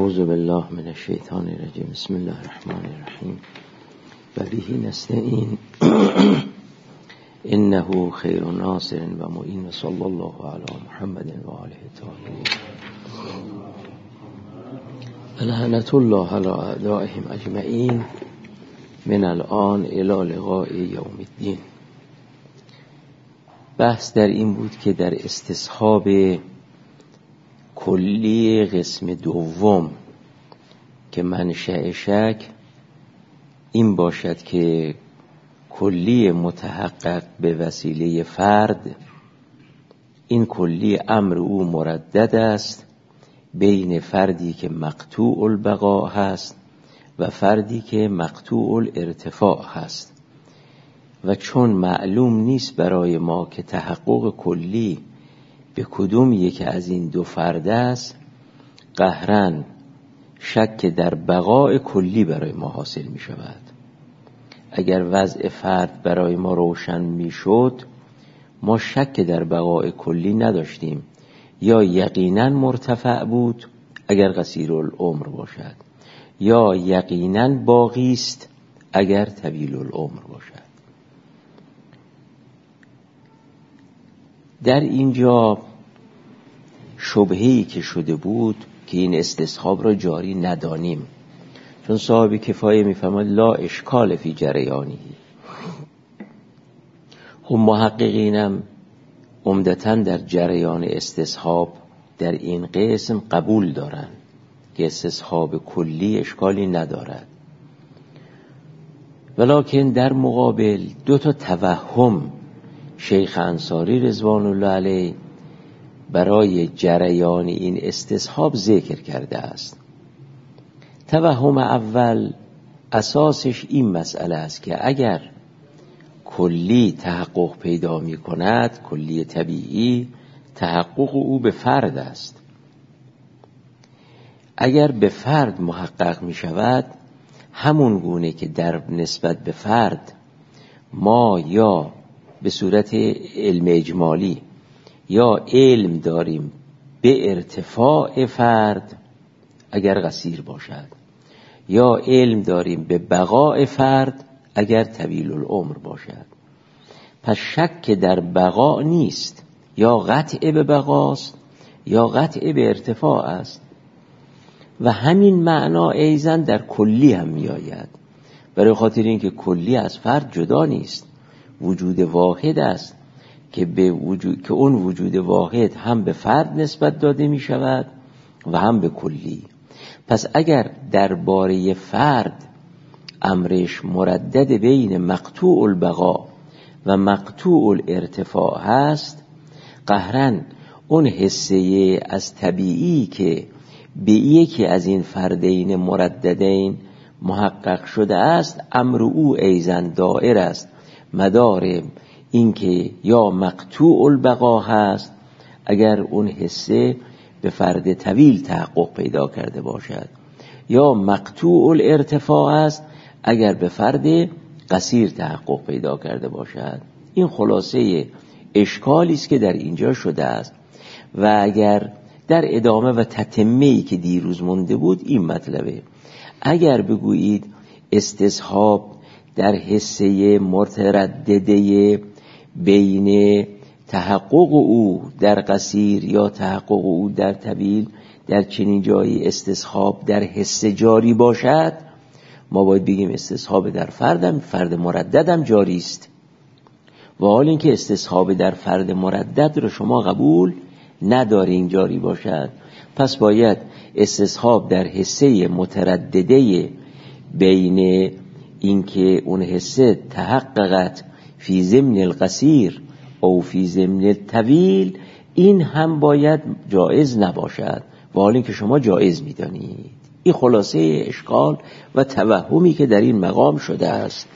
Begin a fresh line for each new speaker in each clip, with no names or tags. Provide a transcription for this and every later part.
اعوذ بالله من الشیطان الرجیم. بسم الله الرحمن الرحیم. و به نستعین انه خیر ناصر و معین. صلی الله علی محمد و آله الطاهرین. لعنت الله علی اعدائهم اجمعین من الان الی لقاء یوم الدین. بحث در این بود که در استصحاب کلی قسم دوم که منشأ شک این باشد که کلی متحقق به وسیله فرد، این کلی امر او مردد است بین فردی که مقطوع البقاء هست و فردی که مقطوع الارتفاع هست، و چون معلوم نیست برای ما که تحقق کلی به کدوم یک از این دو فرد است، قهرن شک در بقاء کلی برای ما حاصل می شود. اگر وضع فرد برای ما روشن می شد، ما شک در بقاء کلی نداشتیم، یا یقینا مرتفع بود اگر قصیر العمر باشد، یا یقینا باقی است اگر طویل العمر باشد. در اینجا شبهه‌ای که شده بود که این استصحاب را جاری ندانیم، چون صاحب کفایه می‌فرماید لا اشکال فی جریانی. خب محققینم عمدتاً در جریان استصحاب در این قسم قبول دارن که استصحاب کلی اشکالی ندارد، ولکن در مقابل دو تا توهم شیخ انصاری رضوان الله علیه برای جریان این استصحاب ذکر کرده است. توهم اول اساسش این مسئله است که اگر کلی تحقق پیدا می کند، کلی طبیعی، تحقق او به فرد است. اگر به فرد محقق می شود، همون گونه که در نسبت به فرد ما یا به صورت علم اجمالی یا علم داریم به ارتفاع فرد اگر قصیر باشد، یا علم داریم به بقاء فرد اگر طویل العمر باشد، پس شک در بقاء نیست، یا قطع به بقاست یا قطع به ارتفاع است. و همین معنا ایضا در کلی هم می آید، برای خاطر اینکه کلی از فرد جدا نیست، وجود واحد است که که اون وجود واحد هم به فرد نسبت داده می شود و هم به کلی. پس اگر درباره فرد امرش مردد بین مقطوع البقاء و مقطوع الارتفاع هست، قهرن اون حصه از طبیعی که به یکی از این فردین مرددین محقق شده است، امر او ایضا دائر است مدار این که یا مقطوع البقا هست اگر اون حصه به فرد طویل تحقق پیدا کرده باشد، یا مقطوع الارتفاع است اگر به فرد قصیر تحقق پیدا کرده باشد. این خلاصه اشکالی است که در اینجا شده است. و اگر در ادامه و تتمه‌ای که دیروز مونده بود این مطلبه، اگر بگویید استصحاب در حصه متردده بین تحقق او در قصیر یا تحقق او در طویل، در چنین جایی استصحاب در حصه جاری باشد، ما باید بگیم استصحاب در فرد مرددم جاری است. و حال اینکه استصحاب در فرد مردد رو شما قبول ندارین جاری باشد، پس باید استصحاب در حصه متردده بین اینکه اون حصه تحققت فی ضمن القصیر او فی ضمن الطویل، این هم باید جایز نباشد، و حال اینکه شما جایز میدانید. این خلاصه اشکال و توهمی که در این مقام شده است.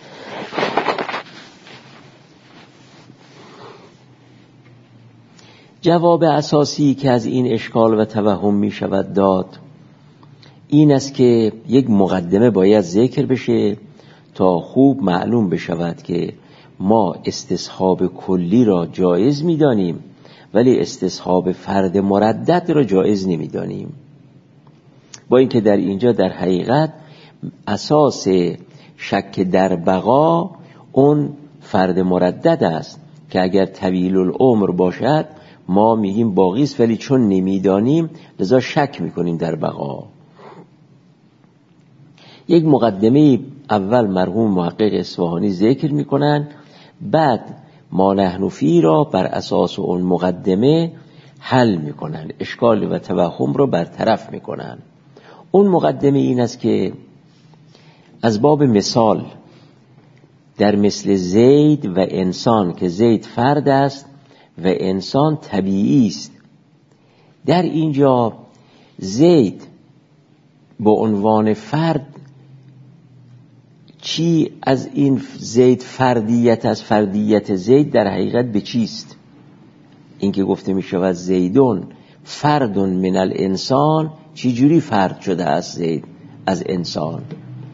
جواب اساسی که از این اشکال و توهم می شود داد این است که یک مقدمه باید ذکر بشه تا خوب معلوم بشود که ما استصحاب کلی را جایز می دانیم ولی استصحاب فرد مردد را جایز نمی دانیم. با اینکه در اینجا در حقیقت اساس شک در بقا اون فرد مردد است که اگر طویل العمر باشد ما میگیم باقی است، ولی چون نمیدانیم لذا شک میکنیم در بقا. یک مقدمه اول مرحوم محقق اصفهانی ذکر میکنن، بعد ما نحن فی را بر اساس اون مقدمه حل میکنن، اشکال و توهم رو برطرف میکنن. اون مقدمه این است که از باب مثال در مثل زید و انسان که زید فرد است و انسان طبیعی است، در اینجا زید به عنوان فرد چی از این زید فردیت از فردیت زید در حقیقت به چیست؟ این که گفته می شود زیدون فرد من الانسان، چی جوری فرد شده از زید از انسان؟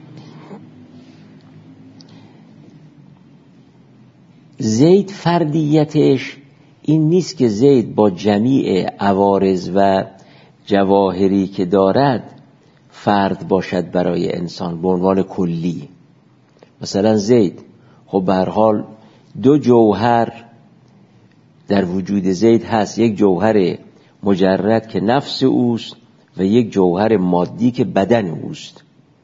زید فردیتش این نیست که زید با جمیع عوارض و جواهری که دارد فرد باشد برای انسان به عنوان کلی. مثلا زید خب به هر حال دو جوهر در وجود زید هست، یک جوهر مجرد که نفس اوست و یک جوهر مادی که بدن اوست.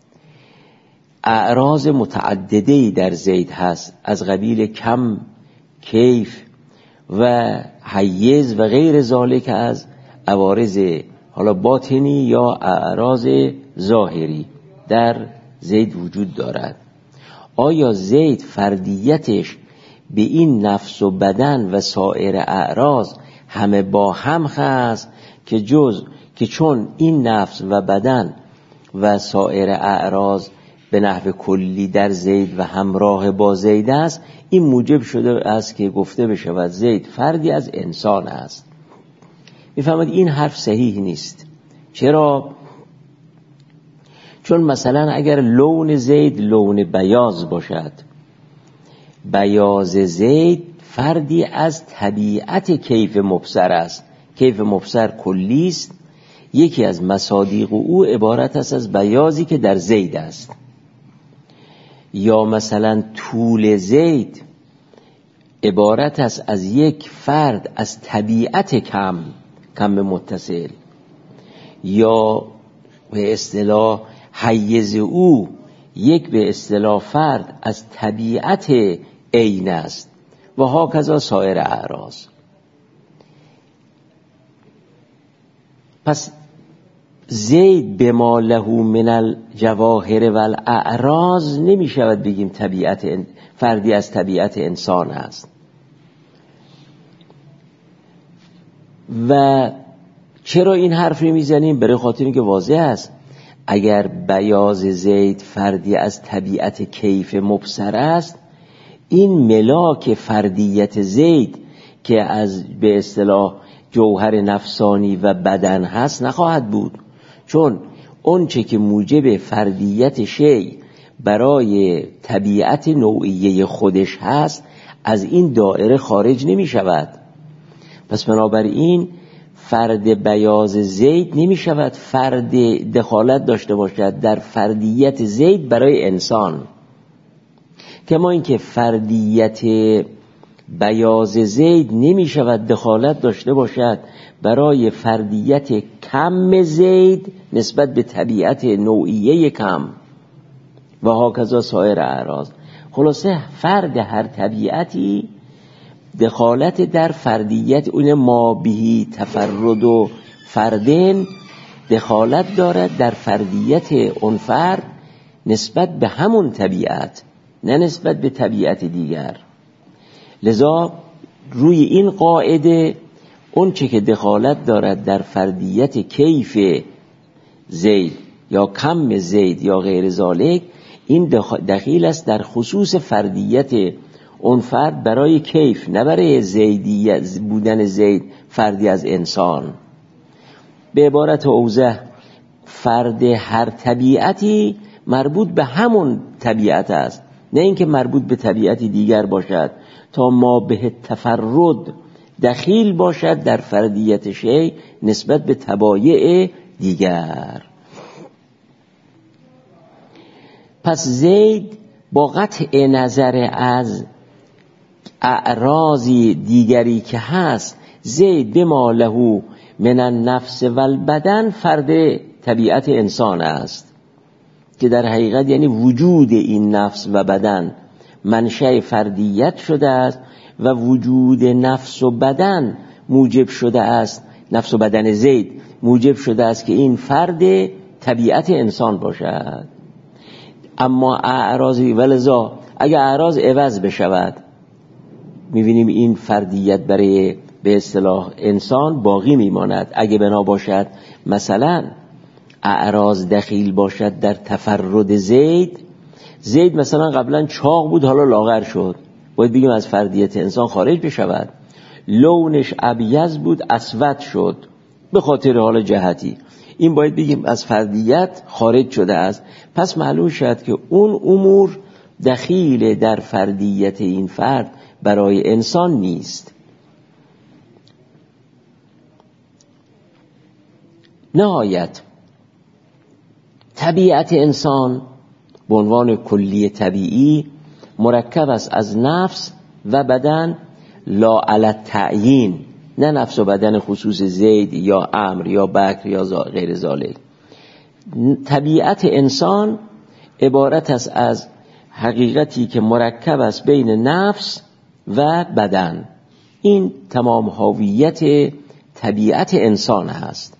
اعراض متعدده‌ای در زید هست از قبیل کم، کیف و حیز و غیر ذالک از عوارض حالا باطنی یا اعراض ظاهری در زید وجود دارد. آیا زید فردیتش به این نفس و بدن و سایر اعراض همه با هم هست که چون این نفس و بدن و سایر اعراض به نحو کلی در زید و همراه با زید است، این موجب شده است که گفته بشود زید فردی از انسان است. میفهمید این حرف صحیح نیست. چرا؟ چون مثلا اگر لون زید لون بیاض باشد، بیاض زید فردی از طبیعت کیف مبصر است. کیف مبصر کلی است، یکی از مصادیق او عبارت است از بیاضی که در زید است. یا مثلا طول زید عبارت است از یک فرد از طبیعت کم متصل، یا به اصطلاح حیز او یک به اصطلاح فرد از طبیعت عین است و هاکذا سایر اعراض. پس زید بما له من الجواهر و الاعراض نمی شود بگیم طبیعت فردی از طبیعت انسان است. و چرا این حرف رو میزنیم؟ برای خاطر اینکه واضح است اگر بیاض زید فردی از طبیعت کیف مبصر است، این ملاک فردیت زید که از به اصطلاح جوهر نفسانی و بدن هست نخواهد بود، چون اون چه که موجب فردیت شی برای طبیعت نوعیه خودش هست از این دایره خارج نمی شود. پس بنابراین فرد بیاض زید نمی شود فرد دخالت داشته باشد در فردیت زید برای انسان، کما اینکه فردیت بیاض زید نمی شود دخالت داشته باشد برای فردیت کم زید نسبت به طبیعت نوعیه کم و هاکذا سایر اعراض. خلاصه فرد هر طبیعتی دخالت در فردیت اون ما بهی تفرد و فردن دخالت دارد در فردیت اون فرد نسبت به همون طبیعت، نه نسبت به طبیعت دیگر. لذا روی این قاعده اون چه که دخالت دارد در فردیت کیف زید یا کم زید یا غیر ذالک، این دخیل است در خصوص فردیت اون فرد برای کیف، نه برای زیدیت بودن زید فردی از انسان. به عبارت اوضح فرد هر طبیعتی مربوط به همون طبیعت است، نه اینکه مربوط به طبیعتی دیگر باشد تا ما به تفرد دخیل باشد در فردیت شی نسبت به طبایع دیگر. پس زید با قطع نظر از اعراضی دیگری که هست، زید بما له من النفس و البدن فرد طبیعت انسان است، که در حقیقت یعنی وجود این نفس و بدن منشأ فردیت شده است و وجود نفس و بدن موجب شده است، نفس و بدن زید موجب شده است که این فرد طبیعت انسان باشد. اما اعراضی، ولذا اگر اعراض عوض بشود می‌بینیم این فردیت برای به اصطلاح انسان باقی میماند. اگه بنا باشد مثلا اعراض دخیل باشد در تفرد زید مثلا قبلا چاق بود حالا لاغر شد، باید بگیم از فردیت انسان خارج بشود. لونش ابیض بود اسود شد به خاطر حال جهتی، این باید بگیم از فردیت خارج شده است. پس معلوم شد که اون امور دخیل در فردیت این فرد برای انسان نیست. نهایت طبیعت انسان به عنوان کلی طبیعی مرکب است از نفس و بدن، لا علی التعیین، نه نفس و بدن خصوص زید یا عمرو یا بکر یا غیر ذالک. طبیعت انسان عبارت است از حقیقتی که مرکب است بین نفس و بدن. این تمام هویت طبیعت انسان هست.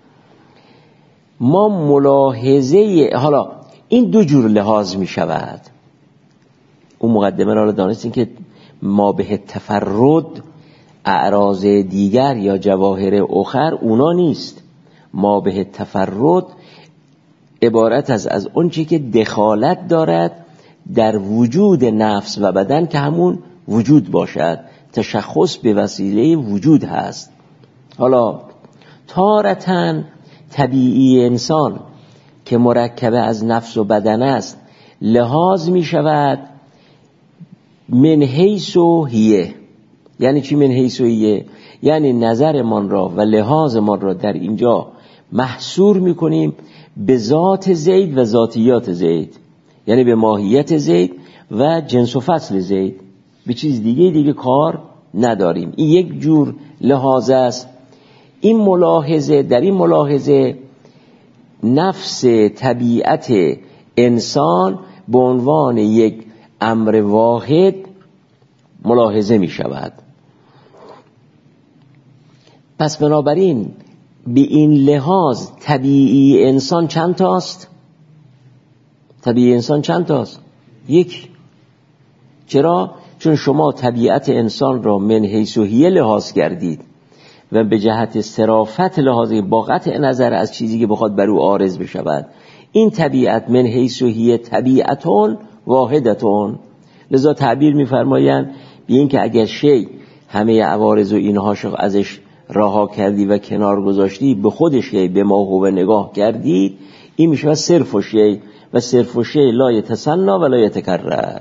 ما ملاحظه، حالا این دو جور لحاظ می شود. اون مقدمه را دانستین که ما به تفرد اعراض دیگر یا جواهر اخر اونا نیست. ما به تفرد عبارت از اون چی که دخالت دارد در وجود نفس و بدن که همون وجود باشد، تشخص به وسیله وجود هست. حالا تارتاً طبیعی انسان که مرکب از نفس و بدن است لحاظ می شود من حیث و هیه. یعنی چی من حیث و هیه؟ یعنی نظر من را و لحاظ من را در اینجا محصور می کنیم به ذات زید و ذاتیات زید، یعنی به ماهیت زید و جنس و فصل زید، به چیز دیگه کار نداریم. این یک جور لحاظ است. این ملاحظه، در این ملاحظه نفس طبیعت انسان به عنوان یک امر واحد ملاحظه می شود. پس بنابراین به این لحاظ طبیعی انسان چند تاست؟ طبیعی انسان چند تاست؟ یک. چرا؟ چون شما طبیعت انسان را من حیث و هیه لحاظ کردید و به جهت صرافت لحاظی با قطع نظر از چیزی که بخواد بر او عارض بشود. این طبیعت من حیث و هیه طبیعتون واحدتون. لذا تعبیر می‌فرمایند به این که اگر شی همه عوارض و اینها ازش رها کردی و کنار گذاشتی، به خودش به ما هو نگاه کردی، این میشه صرف و شی، و صرف و شی لا یتسنا و لا یتکرر.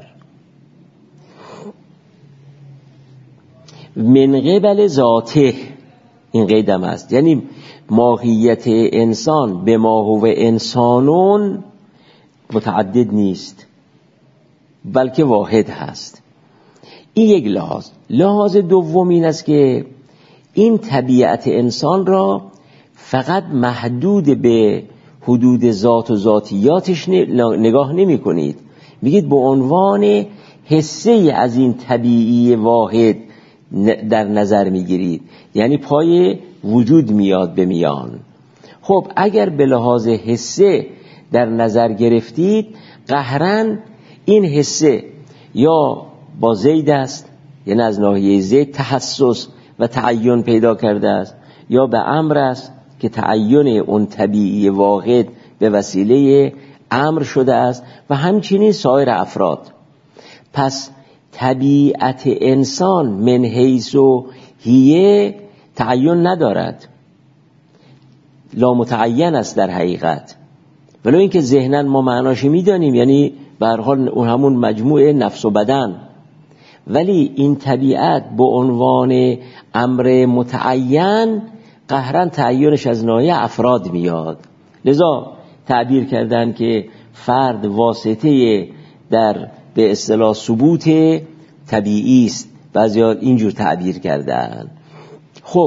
من قبل ذاته، این قیدم است، یعنی ماهیت انسان به ما هو انسانون متعدد نیست بلکه واحد هست. این یک لحاظ. لحاظ دوم این است که این طبیعت انسان را فقط محدود به حدود ذات و ذاتیاتش نگاه نمی کنید، میگید به عنوان حصه از این طبیعی واحد در نظر میگیرید، یعنی پای وجود میاد به میان. خب اگر به لحاظ حصه در نظر گرفتید، قهرن این حصه یا با زید است، یعنی از ناحیه زید تحسس و تعین پیدا کرده است، یا به امر است که تعین اون طبیعی واحد به وسیله امر شده است، و همچنین سایر افراد. پس طبیعت انسان من حیث و هیه تعین ندارد، لا متعین است در حقیقت، ولو اینکه ذهناً ما معناش میدانیم، یعنی به هر حال اون همون مجموعه نفس و بدن، ولی این طبیعت به عنوان امر متعین قهرن تعیینش از ناحیه افراد میاد. لذا تعبیر کردن که فرد واسطه در به اصطلاح ثبوت طبیعی است. بعضیا اینجور تعبیر کردن. خب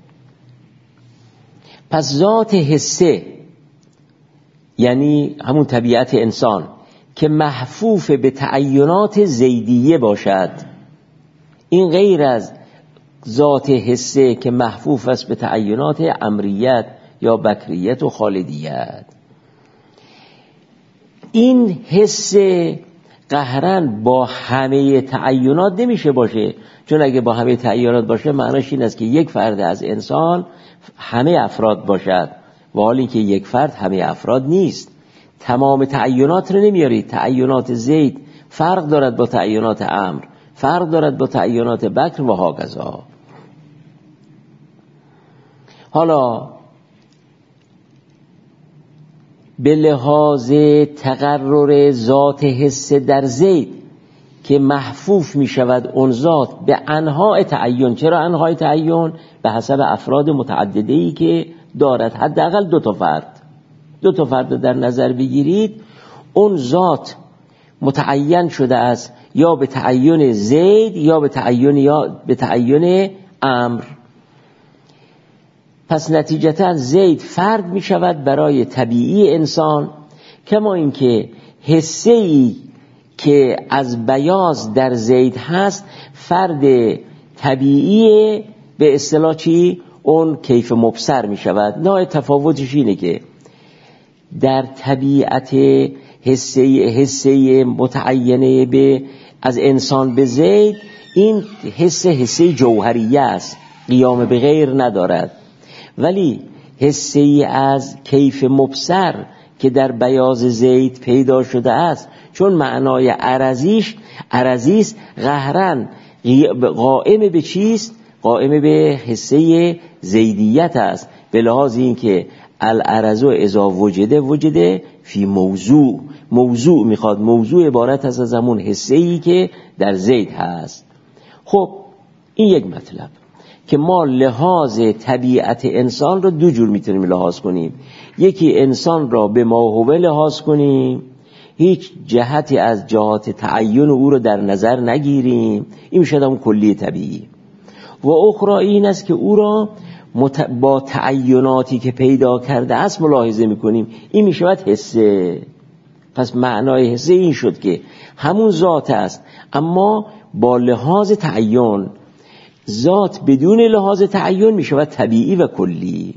پس ذات حسه یعنی همون طبیعت انسان که محفوف به تعینات زیدیه باشد، این غیر از ذات حسه که محفوف است به تعینات امریت یا بکریت و خالدیت. این حس قهرن با همه تعینات نمیشه باشه، چون اگه با همه تعینات باشه معناش این است که یک فرد از انسان همه افراد باشد، و حالی که یک فرد همه افراد نیست. تمام تعینات رو نمیارید. تعینات زید فرق دارد با تعینات امر، فرق دارد با تعینات بکر و هاکذا. حالا به لحاظ تقرر ذات حس در زید که محفوف می شود اون ذات به انواع تعین. چرا انواع تعین؟ به حسب افراد متعدده‌ای که دارد. حداقل دو تا فرد در نظر بگیرید، اون ذات متعین شده است یا به تعین زید یا به تعین امر. پس نتیجتا زید فرد می شود برای طبیعی انسان، کما اینکه حسه‌ای که از بیاض در زید هست فرد طبیعی به اصطلاح چی؟ اون کیف مبصر می شود. نوع تفاوتش اینه که در طبیعت حسه متعینه به از انسان به زید، این حسه جوهریه است، قیام به غیر ندارد. ولی حسه از کیف مبصر که در بیاض زید پیدا شده است، چون معنای عرضیست، قهرن قائم به چیست؟ قائم به حسه زیدیت است، به لحاظ این که العرض اذا وجده فی موضوع میخواد. موضوع عبارت است از همون حسه‌ای که در زید هست. خب این یک مطلب که ما لحاظ طبیعت انسان رو دو جور میتونیم لحاظ کنیم. یکی انسان را به ماهوه لحاظ کنیم، هیچ جهتی از جهات تعین او رو در نظر نگیریم، این میشه همون کلی طبیعی. و اخرى این است که او را با تعیناتی که پیدا کرده است ملاحظه میکنیم، این میشود حسه. پس معنای حسه این شد که همون ذات است اما با لحاظ تعین. ذات بدون لحاظ تعین میشود طبیعی و کلی.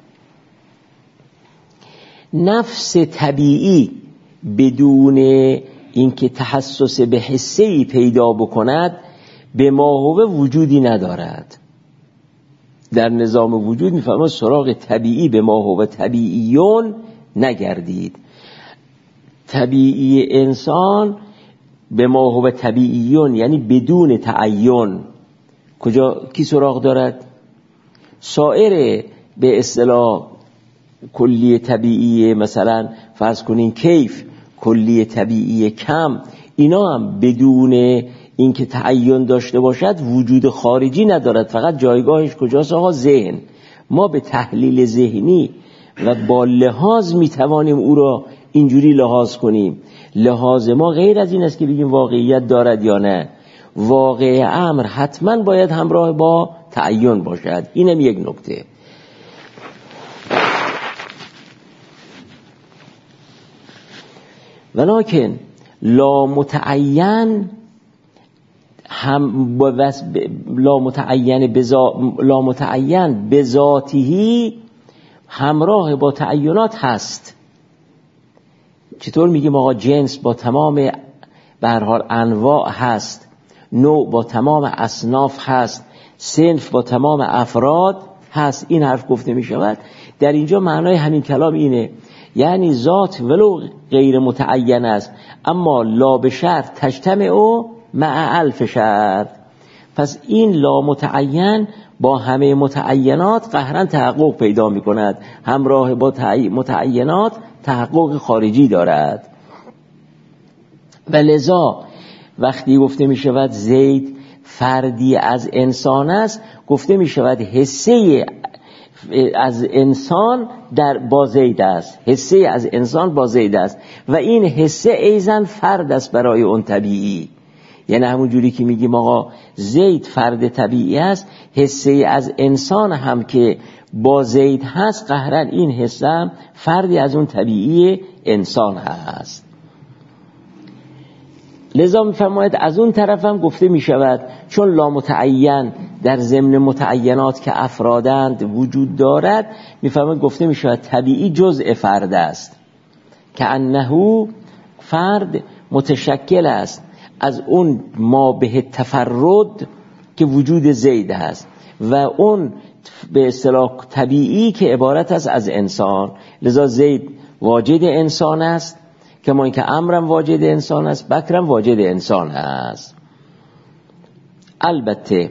نفس طبیعی بدون اینکه تحسس به حسه‌ای پیدا بکند به ماهوه وجودی ندارد. در نظام وجود میفهمد سراغ طبیعی به ماهوه طبیعیون نگردید. طبیعی انسان به ماهوه طبیعیون یعنی بدون تعین. کجا کی سراغ دارد؟ سایر به اصطلاح کلی طبیعی، مثلا فرض کنین کیف، کلی طبیعی کم، اینا هم بدون اینکه تعین داشته باشد وجود خارجی ندارد. فقط جایگاهش کجاست؟ آقا ذهن. ما به تحلیل ذهنی و با لحاظ میتوانیم او را اینجوری لحاظ کنیم. لحاظ ما غیر از این است که بگیم واقعیت دارد یا نه. واقع امر حتما باید همراه با تعین باشد. اینم یک نکته. ولکن لا متعین بذاته همراه با تعینات هست. چطور میگیم آقا جنس با تمام به هر حال انواع هست، نوع با تمام اصناف هست، صنف با تمام افراد هست. این حرف گفته میشود. در اینجا معنای همین کلام اینه، یعنی ذات ولو غیر متعین است اما لا به شرط تجتمع مع الف شرط. پس این لا متعین با همه متعینات قهرن تحقق پیدا می کند، همراه با متعینات تحقق خارجی دارد. و لذا وقتی گفته می شود زید فردی از انسان است، گفته می شود حسه از انسان با زید است، حصه از انسان با زید است و این حصه ایزن فرد است برای اون طبیعی. یعنی همون جوری که میگیم آقا زید فرد طبیعی است، حصه از انسان هم که با زید هست قهرا این حصه هم فردی از اون طبیعی انسان هست. لذا میفرماید از اون طرف هم گفته میشود چون لامتعین در ضمن متعینات که افرادند وجود دارد، میفرماید گفته میشود طبیعی جزء فرد است که انه فرد متشکل است از اون ما به تفرد که وجود زید هست و اون به اصطلاح طبیعی که عبارت است از انسان. لذا زید واجد انسان است کما اینکه امرم واجد انسان است، بکرم واجد انسان است. البته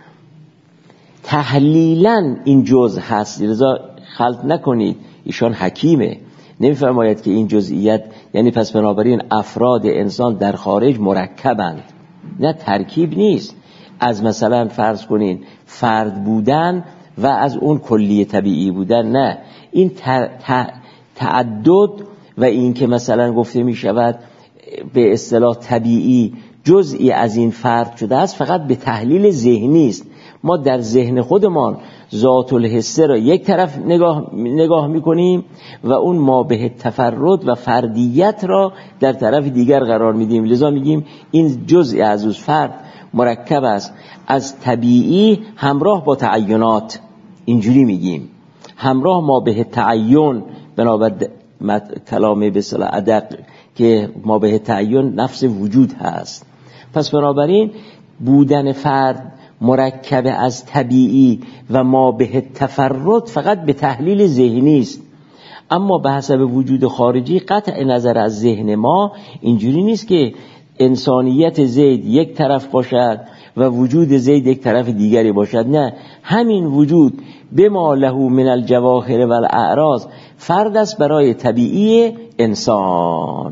تحلیلاً این جزء هست، لذا خلط نکنید، ایشان حکیمه، نمیفرماید که این جزئیت یعنی پس بنابراین افراد انسان در خارج مرکبند. نه، ترکیب نیست از مثلا فرض کنین فرد بودن و از اون کلی طبیعی بودن، نه، این تعدد و این که مثلا گفته می شود به اصطلاح طبیعی جزئی از این فرد شده است فقط به تحلیل ذهنی است. ما در ذهن خودمان ذات الحسه را یک طرف نگاه میکنیم و اون ما به تفرد و فردیت را در طرف دیگر قرار میدیم. لذا میگیم این جزئی از اون فرد مرکب است از طبیعی همراه با تعینات، اینجوری میگیم همراه ما به تعین، بنابر کلام به اصطلاح ادق که ما به تعین نفس وجود هست. پس بنابراین بودن فرد مرکب از طبیعی و ما به تفرد فقط به تحلیل ذهنی است، اما به حسب وجود خارجی قطع نظر از ذهن ما اینجوری نیست که انسانیت زید یک طرف باشد و وجود زید یک طرف دیگری باشد. نه، همین وجود بما له من الجواهر و الاعراض فرد است برای طبیعی انسان،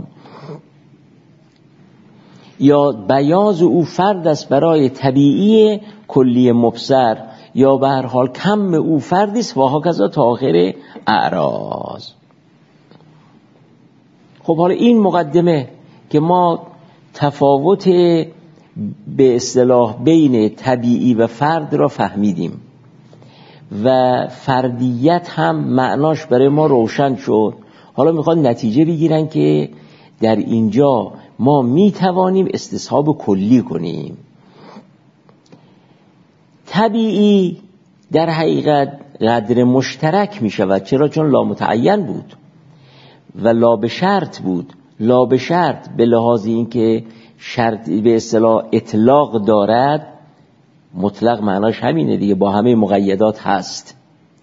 یا بیاض او فرد است برای طبیعی کلی مبصر، یا به هر حال کم او فردی است و هاکذا تا آخر اعراض. خب حالا این مقدمه که ما تفاوت به اصطلاح بین طبیعی و فرد را فهمیدیم و فردیت هم معناش برای ما روشن شد. حالا میخواد نتیجه بگیرن که در اینجا ما میتوانیم استصحاب کلی کنیم. طبیعی در حقیقت قدر مشترک میشود. چرا؟ چون لامتعین بود و لا به شرط بود. لا به شرط به لحاظ این که شرط به اصطلاح اطلاق دارد، مطلق معناش همینه دیگه، با همه مقیدات هست.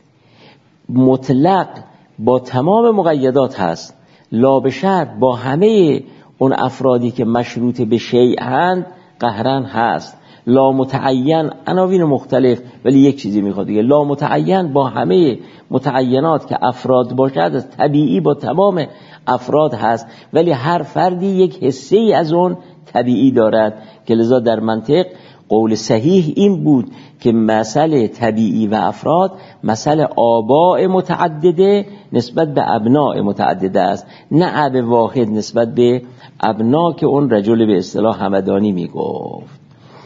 مطلق با تمام مقیدات هست، لا به شرط با همه اون افرادی که مشروط به شیء هست قهرن هست. لا متعین عناوین مختلف، ولی یک چیزی میخواد دیگه، لا متعین با همه متعینات که افراد باشد، طبیعی با تمام افراد هست، ولی هر فردی یک حصه ای از اون طبیعی دارد که لذا در منطق قول صحیح این بود که مسئله طبیعی و افراد مسئله آباء متعدده نسبت به ابناء متعدده است، نه اب واحد نسبت به ابنا که اون رجل به اصطلاح همدانی میگفت.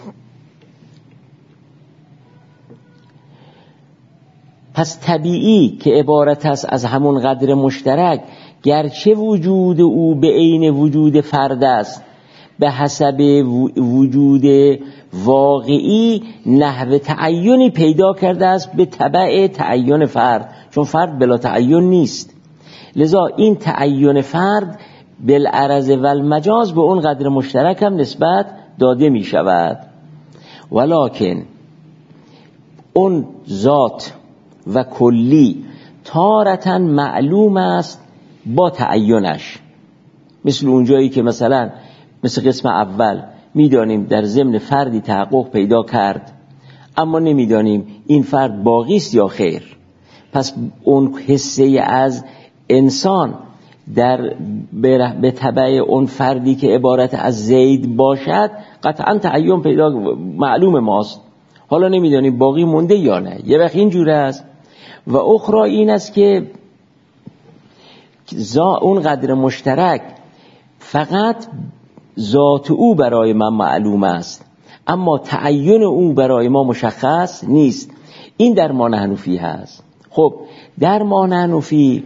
پس طبیعی که عبارت است از همون قدر مشترک، گرچه وجود او به عین وجود فرد است، به حسب وجود واقعی نحو تعینی پیدا کرده است به تبع تعین فرد، چون فرد بلا تعین نیست. لذا این تعین فرد بالعرض و المجاز به اون قدر مشترک هم نسبت داده می شود. ولکن اون ذات و کلی تارتاً معلوم است با تعینش، مثل اونجایی که مثلا مثل قسم اول میدانیم در ضمن فردی تحقق پیدا کرد اما نمیدانیم این فرد باقی است یا خیر. پس اون حصه از انسان در به تبع اون فردی که عبارت از زید باشد قطعا تعین پیدا معلوم ماست، حالا نمیدانیم باقی مونده یا نه. یه وقت اینجوره است. و اخرى این است که اون قدر مشترک فقط ذات او برای من معلوم است، اما تعین او برای ما مشخص نیست. این در ما نحنفی هست. خب در ما نحنفی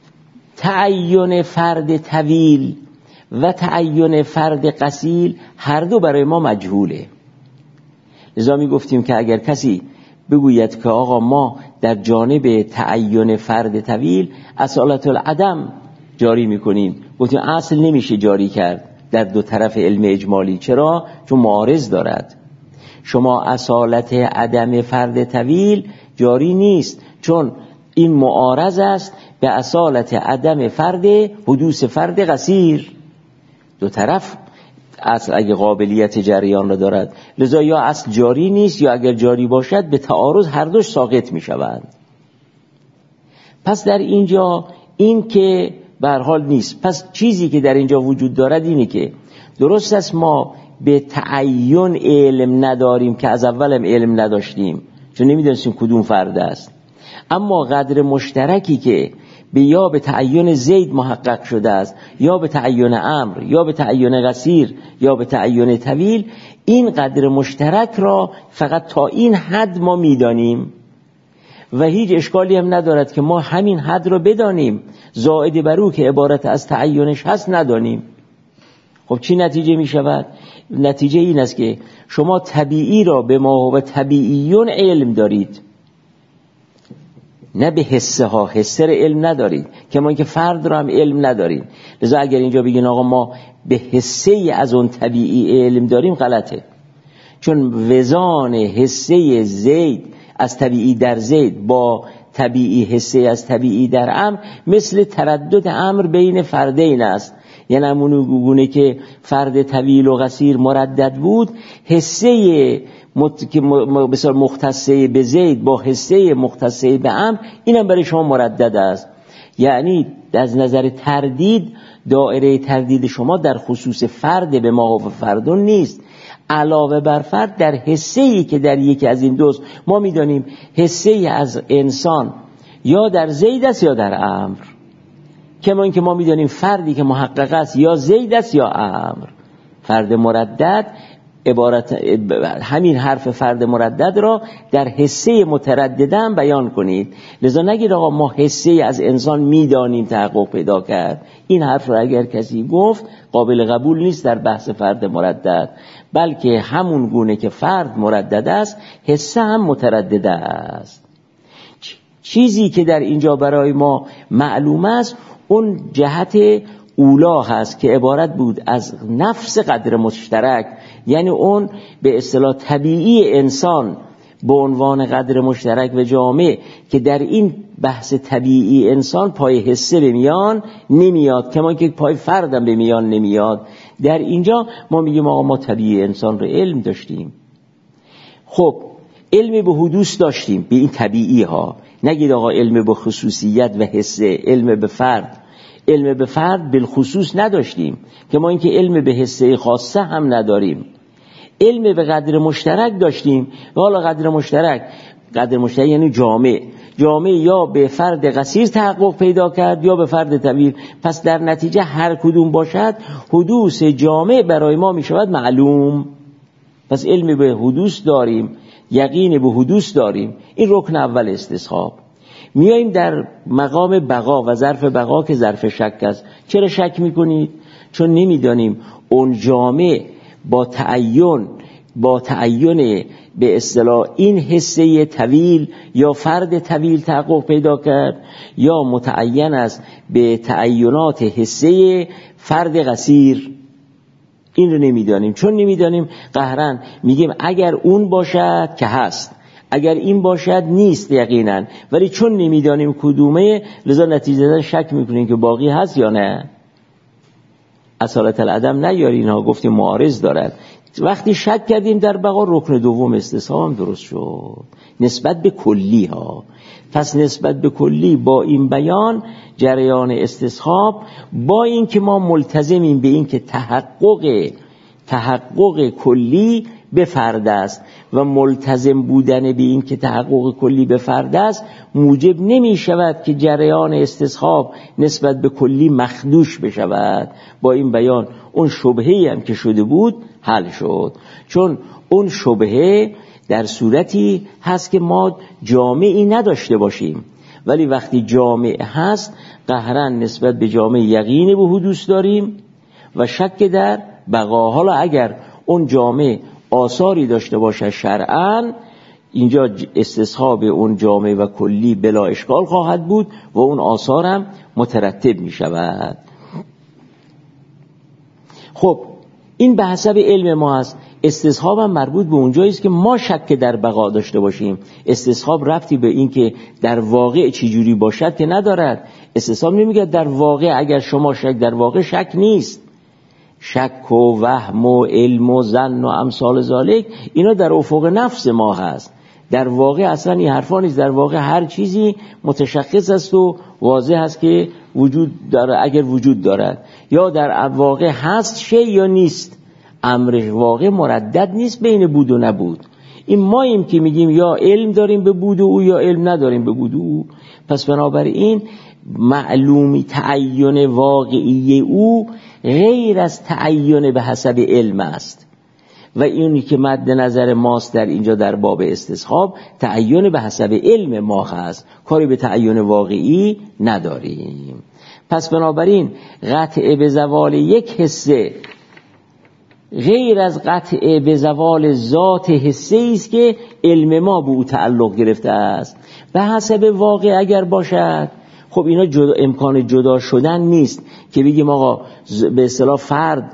تعین فرد طویل و تعین فرد قصیر هر دو برای ما مجهوله. لذا می گفتیم که اگر کسی بگوید که آقا ما در جانب تعین فرد طویل اصالت العدم جاری میکنیم، گفتیم اصل نمیشه جاری کرد در دو طرف علم اجمالی. چرا؟ چون معارض دارد. شما اصالت عدم فرد طویل جاری نیست، چون این معارض است به اصالت عدم فرد حدوث فرد قصیر. دو طرف اصل اگه قابلیت جریان را دارد، لذا یا اصل جاری نیست یا اگر جاری باشد به تعارض هر دوش ساقط می شوند. پس در اینجا این که به هر حال نیست. پس چیزی که در اینجا وجود دارد اینه که درست است ما به تعین علم نداریم که از اولم علم نداشتیم، چون نمیدونستیم کدوم فرد است، اما قدر مشترکی که یا به تعین زید محقق شده است یا به تعین امر یا به تعین قصیر یا به تعین طویل، این قدر مشترک را فقط تا این حد ما میدانیم و هیچ اشکالی هم ندارد که ما همین حد را بدانیم، زائد بر او که عبارت از تعینش هست ندانیم. خب چی نتیجه می شود؟ نتیجه این است که شما طبیعی را به ما و طبیعیون علم دارید، نه به حسه ها. حسه را علم ندارید، که ما اینکه فرد را هم علم نداریم. لذا اگر اینجا بگین آقا ما به حسه از اون طبیعی علم داریم، غلطه. چون وزان حسه زید از طبیعی در زید با طبیعی حسه از طبیعی در امر مثل تردد امر بین فردین است. یعنی همون گونه که فرد طویل و قصیر مردد بود، حسه که بسیار مختصه به زید با حسه مختصه به امر، اینم برای شما مردد است. یعنی از نظر تردید، دایره تردید شما در خصوص فرد به ما و فردون نیست، علاوه بر فرد در حسه‌ای که در یکی از این دوست ما میدانیم حسه از انسان یا در زید است یا در امر. کما اینکه ما میدانیم فردی که محقق است یا زید است یا امر. فرد مردد عبارت همین حرف فرد مردد را در حسه مترددن بیان کنید. لذا نگید آقا ما حسه از انسان میدانیم تحقق پیدا کرد. این حرف را اگر کسی گفت قابل قبول نیست در بحث فرد مردد، بلکه همون گونه که فرد مردد است حسه هم متردد است. چیزی که در اینجا برای ما معلوم است اون جهت اولا هست که عبارت بود از نفس قدر مشترک، یعنی اون به اصطلاح طبیعی انسان به عنوان قدر مشترک و جامع که در این بحث طبیعی انسان پای حسه به میان نمیاد، کما که پای فردم به میان نمیاد. در اینجا ما میگیم آقا ما طبیعی انسان رو علم داشتیم. خب علم به حدوث داشتیم به این طبیعی ها، نگید آقا علم به خصوصیت و حسه، علم به فرد. علم به فرد بالخصوص نداشتیم، که ما اینکه علم به حسه خاصه هم نداریم. علم به قدر مشترک داشتیم و حالا قدر مشترک یعنی جامع یا به فرد قصیر تحقق پیدا کرد یا به فرد طویل. پس در نتیجه هر کدوم باشد حدوث جامع برای ما می شود معلوم. پس علم به حدوث داریم، یقین به حدوث داریم. این رکن اول استصحاب. میاییم در مقام بقا و ظرف بقا که ظرف شک است. چرا شک میکنید؟ چون نمیدانیم اون جامع با تعین به اصطلاح این حسه طویل یا فرد طویل تحقق پیدا کرد یا متعین است به تعینات حسه فرد قصیر. این رو نمیدانیم. چون نمیدانیم قهرن میگیم اگر اون باشد که هست، اگر این باشد نیست یقینا، ولی چون نمیدانیم کدومه لذا نتیجه شک میکنیم که باقی هست یا نه. اصالت العدم نیاری، اینها گفتیم معارض دارد. وقتی شک کردیم در بقا رکن دوم استصحاب هم درست شد نسبت به کلی ها. پس نسبت به کلی با این بیان جریان استصحاب، با این که ما ملتزمیم به این که تحقق کلی به فرد است و ملتزم بودن به این که تحقق کلی به فرد است موجب نمی شود که جریان استصحاب نسبت به کلی مخدوش بشود. با این بیان اون شبهه‌ای هم که شده بود حل شد، چون اون شبهه در صورتی هست که ما جامعی نداشته باشیم، ولی وقتی جامع هست قهرا نسبت به جامع یقین به حدوث داریم و شک در بقا. حالا اگر اون جامع آثاری داشته باشه شرعاً، اینجا استصحاب اون جامع و کلی بلا اشکال خواهد بود و اون آثار هم مترتب می شود. خب این به حسب علم ما هست. استصحاب هم مربوط به اونجایی است که ما شک در بقا داشته باشیم. استصحاب ربطی به این که در واقع چی جوری باشد که ندارد. استصحاب نمیگه در واقع اگر شما شک، در واقع شک نیست. شک و وهم و علم و ظن و امثال ذالک اینا در افق نفس ما هست. در واقع اصلا این حرفا نیست. در واقع هر چیزی متشخص است و واضح است که وجود داره اگر وجود دارد، یا در واقع هست شی یا نیست. امر واقع مردد نیست بین بود و نبود. این ماییم که میگیم یا علم داریم به بود او یا علم نداریم به بود او. پس بنابراین معلومی تعین واقعی او غیر از تعین به حسب علم است و اینی که مد نظر ماست در اینجا در باب استصحاب تعین به حسب علم ما هست، کاری به تعین واقعی نداریم. پس بنابراین قطع به زوال یک حسه غیر از قطع به زوال ذات حسه است که علم ما به او تعلق گرفته است. به حسب واقع اگر باشد خب اینا امکان جدا شدن نیست که بگیم آقا به اصطلاح فرد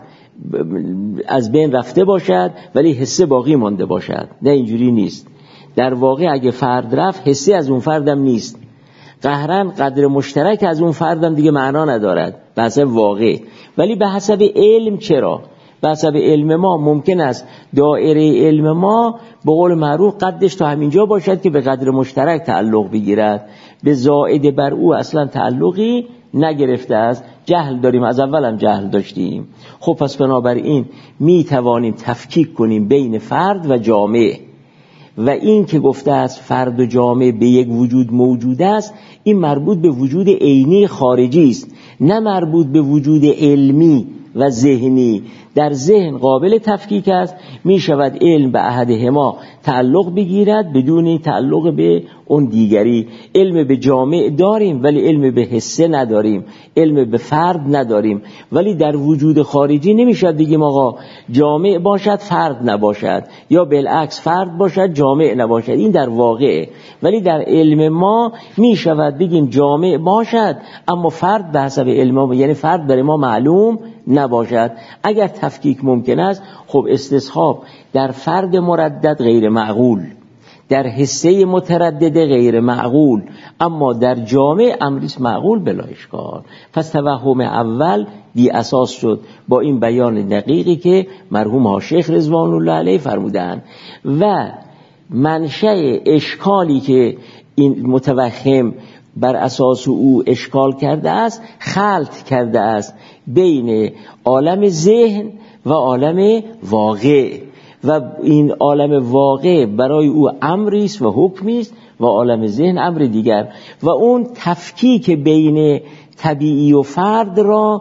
از بین رفته باشد ولی حسه باقی مانده باشد. نه، اینجوری نیست. در واقع اگه فرد رفت حسه از اون فردم نیست، قهرن قدر مشترک از اون فردم دیگه معنا ندارد به حسب واقع. ولی به حسب علم چرا؟ به حسب علم ما ممکن است دایره علم ما به قول معروف قدش تا همینجا باشد که به قدر مشترک تعلق بگیرد، به زائد بر او اصلا تعلقی نگرفته است. جهل داریم، از اول هم جهل داشتیم. خب پس بنابراین می توانیم تفکیک کنیم بین فرد و جامعه. و این که گفته است فرد و جامعه به یک وجود موجود است، این مربوط به وجود عینی خارجی است، نه مربوط به وجود علمی و ذهنی. در ذهن قابل تفکیک است، می شود علم به احدهما تعلق بگیرد بدون تعلق به اون دیگری. علم به جامع داریم ولی علم به حسه نداریم، علم به فرد نداریم. ولی در وجود خارجی نمی شود بگیم آقا جامع باشد فرد نباشد، یا بالعکس فرد باشد جامع نباشد. این در واقع. ولی در علم ما می شود بگیم جامع باشد اما فرد به حسب علم ما، یعنی فرد برای ما معلوم نباشد. اگر تفکیک ممکن است خب استصحاب در فرد مردد غیر معقول، در حسه متردده غیر معقول، اما در جامع امریست معقول بلا اشکال. پس توهم اول بی اساس شد با این بیان دقیقی که مرحوم ها شیخ رضوان الله علیه فرمودند. و منشأ اشکالی که این متوهم بر اساس او اشکال کرده است، خلط کرده است بین عالم ذهن و عالم واقع، و این عالم واقع برای او امری است و حکمی است و عالم ذهن امر دیگر. و اون تفکیک بین طبیعی و فرد را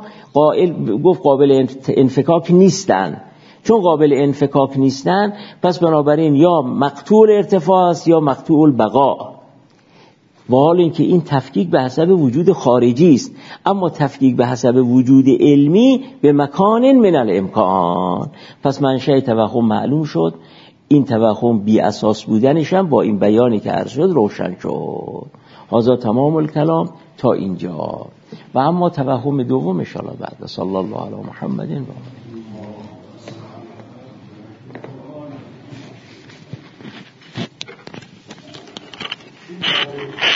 قابل انفکاک نیستند. چون قابل انفکاک نیستند پس بنابراین یا مقطوع ارتفاع است یا مقطوع البقا. و حال اینکه این تفکیک به حسب وجود خارجی است، اما تفکیک به حسب وجود علمی به مکان من الامکان. پس منشأ توهم معلوم شد. این توهم بی اساس بودنش هم با این بیانی که عرض شد روشن شد. هذا تمام الکلام تا اینجا. و اما توهم دوم ان شاء الله بعد. صلی الله علی محمد و آله.